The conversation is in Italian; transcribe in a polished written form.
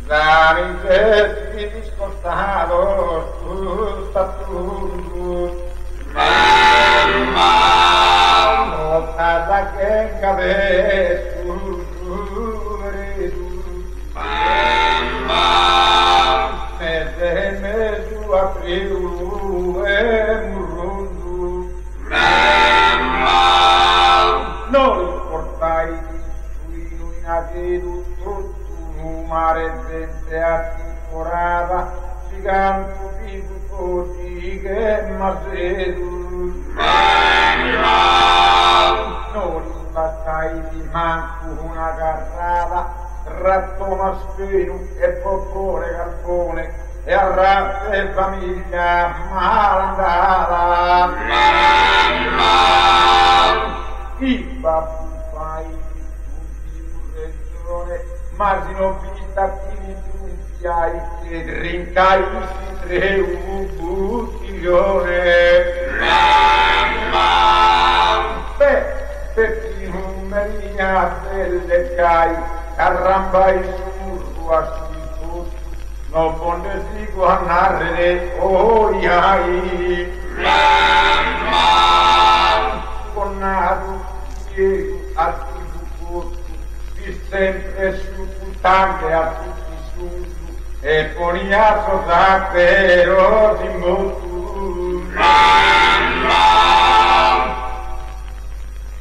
Tramite ti discostados tus statutos, nota che cabes mesu apriu murundu, non portai di suino in mare gente atticorava, giganto vivo che masedu. Non imbattai di manco una carrava, ratto maspino e popore carbone, e a razza e famiglia malandava. Chi baffai di regione, ma si non vita attivi trunfiai, e drincai si tre buttiglione. Per numerinia belle cai, arrambai su a sui non pondesi guannare oiai. Connato piego a tu sempre su puttane a tutti su e poniato da però di molto.